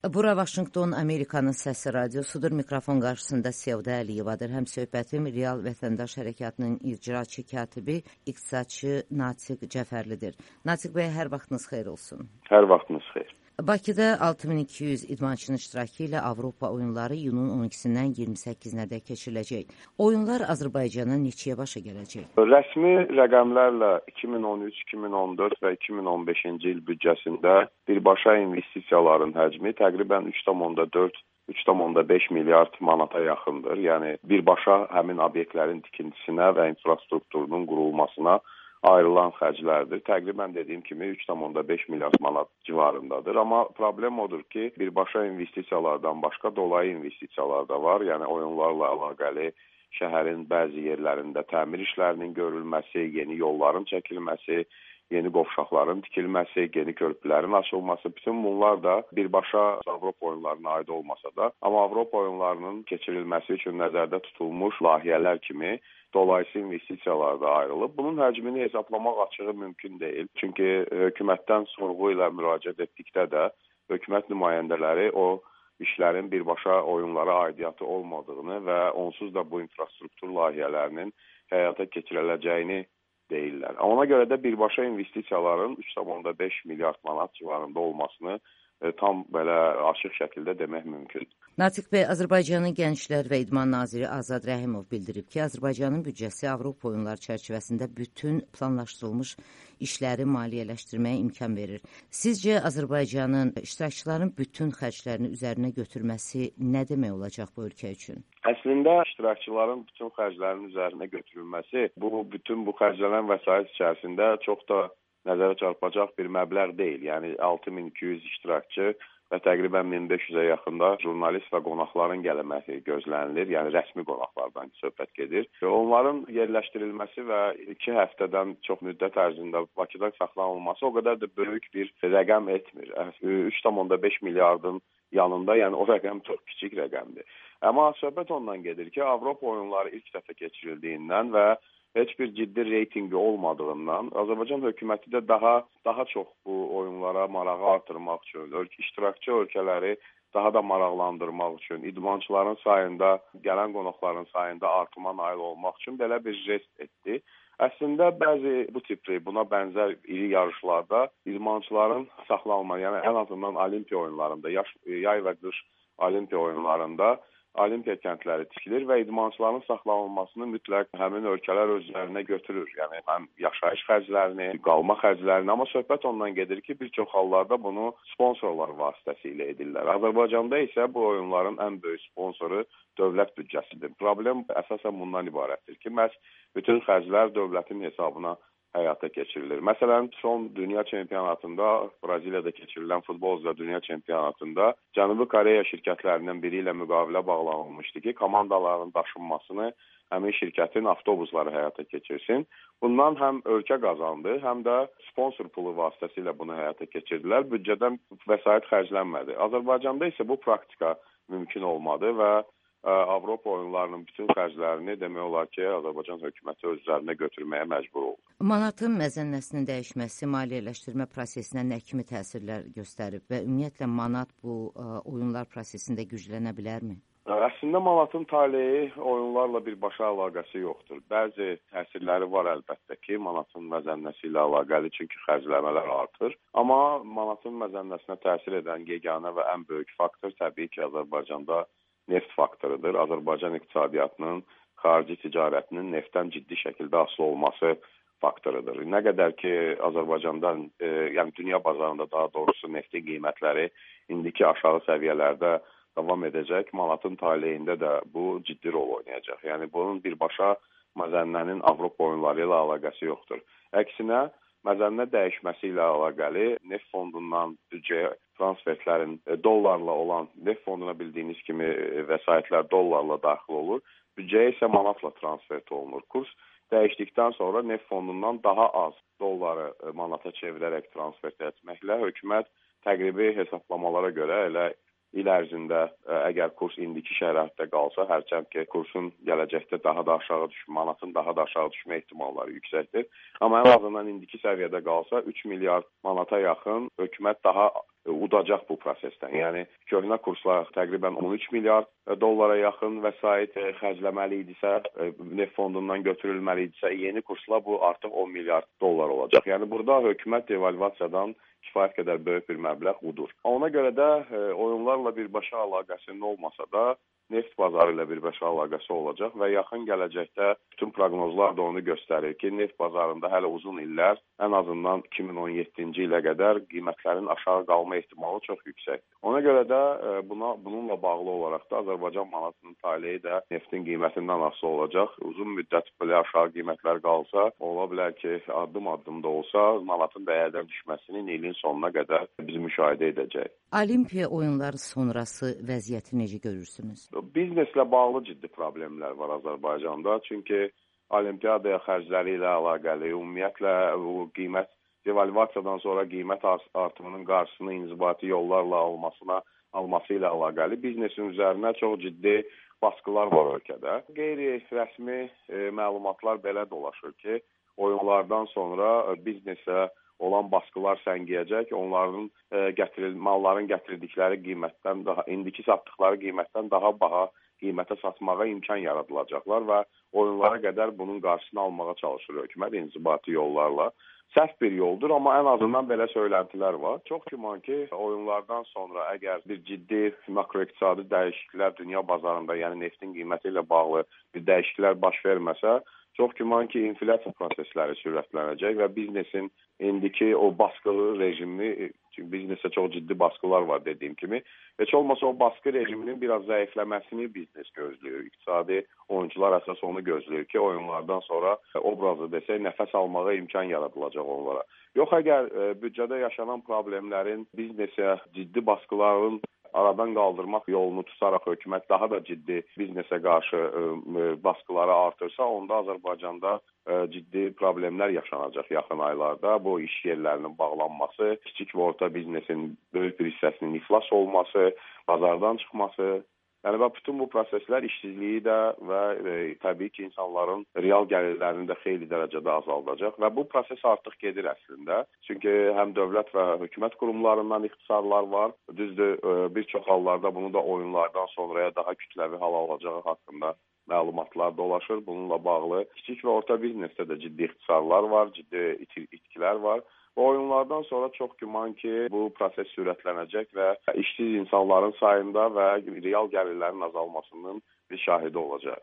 Bura Vaşinqton, Amerikanın səsi radiosudur. Mikrofon qarşısında Sevda Əliyevadır. Həm söhbətim Real Vətəndaş Hərəkatının icraçı katibi, iqtisadçı Natiq Cəfərlidir. Natiq bəy, hər vaxtınız xeyir olsun. Hər vaxtınız xeyir. Bakıda 6200 idmançının iştirakı ilə Avropa oyunları iyunun 12-dən 28-nədək keçiriləcək. Oyunlar Azərbaycana neçəyə başa gələcək? Rəsmi rəqəmlərlə 2013, 2014 və 2015-ci il büdcəsində birbaşa investisiyaların həcmi təqribən 3,4 3,5 milyard manata yaxındır. Yəni birbaşa həmin obyektlərin tikintisinə və infrastrukturunun qurulmasına ayrılan xərclərdir. Təqribən dediyim kimi 3,5 milyard manat civarındadır. Amma problem odur ki, birbaşa investisiyalardan başqa dolayı investisiyalar da var. Yəni oyunlarla əlaqəli şəhərin bəzi yerlərində təmir işlərinin görülməsi, yeni yolların çəkilməsi, yeni qovşaqların tikilməsi, yeni körpülərin açılması, bütün bunlar da birbaşa Avropa oyunlarına aid olmasa da, amma Avropa oyunlarının keçirilməsi üçün nəzərdə tutulmuş layihələr kimi dolayısı investisiyalar da ayrılıb. Bunun həcmini hesablamaq açığı mümkün deyil. Çünki hökumətdən sorğu ilə müraciət etdikdə də hökumət nümayəndələri o işlərin birbaşa oyunlara aidiyyatı olmadığını və onsuz da bu infrastruktur layihələrinin həyata keçiriləcəyini deyirlər. Ona görə də birbaşa investisiyaların 3,5 milyard manat civarında olmasını tam belə açıq şəkildə demək mümkündür. Natiq bəy, Azərbaycanın Gənclər və İdman naziri Azad Rəhimov bildirib ki, Azərbaycanın büdcəsi Avropa oyunları çərçivəsində bütün planlaşdırılmış işləri maliyyələşdirməyə imkan verir. Sizcə Azərbaycanın iştirakçıların bütün xərclərini üzərinə götürməsi nə demək olacaq bu ölkə üçün? Əslində iştirakçıların bütün xərclərinin üzərinə götürülməsi bütün bu xərclənən vəsait içərisində çox da nəzərə çarpacaq bir məbləğ deyil. Yəni 6200 iştirakçı və təqribən 1500-ə yaxında jurnalist və qonaqların gəlməsi gözlənilir. Yəni rəsmi qonaqlardan söhbət gedir. Onların yerləşdirilməsi və 2 həftədən çox müddət ərzində Bakıda saxlanılması o qədər də böyük bir rəqəm etmir. 3,5 milyardın yanında, yəni o rəqəm çox kiçik rəqəmdir. Amma söhbət ondan gedir ki, Avropa oyunları ilk dəfə keçirildiyindən və heç bir ciddi reytingi olmadığından Azərbaycan hökuməti də daha çox bu oyunlara marağı artırmaq üçün, iştirakçı ölkələri daha da maraqlandırmaq üçün, idmançıların sayında, gələn qonaqların sayında artıma nail olmaq üçün belə bir jest etdi. Əslində bəzi bu tipli, buna bənzər iri yarışlarda idmançıların saxlanılması, yəni ən azından olimpiya oyunlarında, yay və qış olimpiya oyunlarında olimpiya kəndləri tikilir və idmançıların saxlanılmasını mütləq həmin ölkələr özlərinə götürür. Yəni həm yaşayış xərclərini, qalma xərclərini, amma söhbət ondan gedir ki, bir çox hallarda bunu sponsorlar vasitəsilə edirlər. Azərbaycanda isə bu oyunların ən böyük sponsoru dövlət büdcəsidir. Problem əsasən bundan ibarətdir ki, məhz bütün xərclər dövlətin hesabına həyata keçirilir. Məsələn, son dünya çempionatında, Braziliyada keçirilən futbol üzrə dünya çempionatında Cənubi Koreya şirkətlərindən biri ilə müqavilə bağlanılmışdı ki, komandaların daşınmasını həmin şirkətin avtobusları həyata keçirsin. Bundan həm ölkə qazandı, həm də sponsor pulu vasitəsilə bunu həyata keçirdilər. Büdcədən vəsait xərclənmədi. Azərbaycanda isə bu praktika mümkün olmadı və Avropa oyunlarının bütün xərclərini demək olar ki, Azərbaycan hökuməti öz üzərinə götürməyə məcbur oldu. Manatın məzənnəsinin dəyişməsi maliyyələşdirmə prosesinə nə kimi təsirlər göstərib və ümumiyyətlə manat bu oyunlar prosesində güclənə bilərmi? Əslində manatın taleyi oyunlarla birbaşa əlaqəsi yoxdur. Bəzi təsirləri var əlbəttə ki, manatın məzənnəsi ilə əlaqəli, çünki xərcləmələr artır. Amma manatın məzənnəsinə təsir edən yeganə və ən böyük faktor təbii ki, Azərbaycanda neft faktorudur. Azərbaycan iqtisadiyyatının, xarici ticarətinin neftdən ciddi şəkildə asılı olması faktorudur. Nə qədər ki, Azərbaycandan, yəni dünya bazarında daha doğrusu neftin qiymətləri indiki aşağı səviyyələrdə davam edəcək, manatın taleyində də bu ciddi rol oynayacaq. Yəni bunun birbaşa məzənnənin Avropa oyunları ilə əlaqəsi yoxdur. Əksinə, məzənnə dəyişməsi ilə əlaqəli neft fondundan büdcəyə transferlərin dollarla olan, neft fonduna bildiyiniz kimi vəsaitlər dollarla daxil olur, büdcəyə isə manatla transfer olunur. Kurs dəyişdikdən sonra neft fondundan daha az dolları manata çevirərək transfer etməklə hökumət təqribi hesablamalara görə elə il ərzində əgər kurs indiki şəraitdə qalsa, hərçənd ki, kursun gələcəkdə daha da aşağı manatın daha da aşağı düşmə ehtimalları yüksəkdir. Amma ən azından indiki səviyyədə qalsa 3 milyard manata yaxın hökumət daha udacaq bu prosesdən. Yəni köhnə kurslar təqribən 13 milyard dollara yaxın vəsait xərcləməli idisə, neft fondundan götürülməli idisə, yeni kursla bu artıq 10 milyard dollar olacaq. Yəni burada hökumət devalvasiyadan kifayət qədər böyük bir məbləğ udur. Ona görə də oyunlarla birbaşa əlaqəsinin olmasa da neft bazarı ilə birbaşa əlaqəsi olacaq və yaxın gələcəkdə bütün proqnozlar da onu göstərir ki, neft bazarında hələ uzun illər, ən azından 2017-ci ilə qədər qiymətlərin aşağı qalma ehtimalı çox yüksəkdir. Ona görə də bununla bağlı olaraq da Azərbaycan manatının taleyi də neftin qiymətindən asılı olacaq. Uzun müddət belə aşağı qiymətlər qalsa, ola bilər ki, addım-addım da olsa manatın dəyərdən düşməsinin ilin sonuna qədər biz müşahidə edəcəyik. Olimpiya oyunları sonrası vəziyyəti necə görürsünüz? Bizneslə bağlı ciddi problemlər var Azərbaycanda. Çünki olimpiyadaya xərcləri ilə əlaqəli, ümumiyyətlə bu qiymət devalvasiyadan sonra qiymət artımının qarşısını inzibati yollarla alması ilə əlaqəli biznesin üzərinə çox ciddi baskılar var ölkədə. Qeyri-rəsmi məlumatlar belə dolaşır ki, oyunlardan sonra biznesə olan baskılar səngiyəcək, onların malların gətirdikləri qiymətdən indiki satdıqları qiymətdən daha baha qiymətə satmağa imkan yaradılacaqlar və oyunlara qədər bunun qarşısını almağa çalışır hökumət inzibati yollarla. Səhv bir yoldur, amma ən azından belə söyləntilər var. Çox güman ki, oyunlardan sonra əgər bir ciddi makroiqtisadi dəyişikliklər dünya bazarında, yəni neftin qiyməti ilə bağlı bir dəyişikliklər baş verməsə, çox güman ki, inflyasiya prosesləri sürətlənəcək və biznesin indiki o baskılı rejimi, çünki biznesə çox ciddi baskılar var dediyim kimi, heç olmasa o baskı rejiminin biraz zəifləməsini biznes gözləyir. İqtisadi oyuncular əsas onu gözləyir ki, oyunlardan sonra obrazı desək, nəfəs almağa imkan yaradılacaq onlara. Yox, əgər büdcədə yaşanan problemlərin biznesə ciddi baskıların aradan qaldırmaq yolunu tutaraq hökumət daha da ciddi biznesə qarşı baskıları artırsa, onda Azərbaycanda ciddi problemlər yaşanacaq yaxın aylarda. Bu iş yerlərinin bağlanması, kiçik və orta biznesin böyük bir hissəsinin iflas olması, bazardan çıxması. Yəni və bütün bu proseslər işsizliyi də və təbii ki, insanların real gəlirlərini də xeyli dərəcədə azaldacaq və bu proses artıq gedir əslində. Çünki həm dövlət və hökumət qurumlarından ixtisarlar var. Düzdür, bir çox hallarda bunu da oyunlardan sonraya daha kütləvi hal alacağı haqqında məlumatlar dolaşır. Bununla bağlı kiçik və orta biznesdə də ciddi ixtisarlar var, ciddi itkilər var. Bu oyunlardan sonra çox güman ki, bu proses sürətlənəcək və işsiz insanların sayında və real gəlirlərin azalmasının bir şahidi olacaq.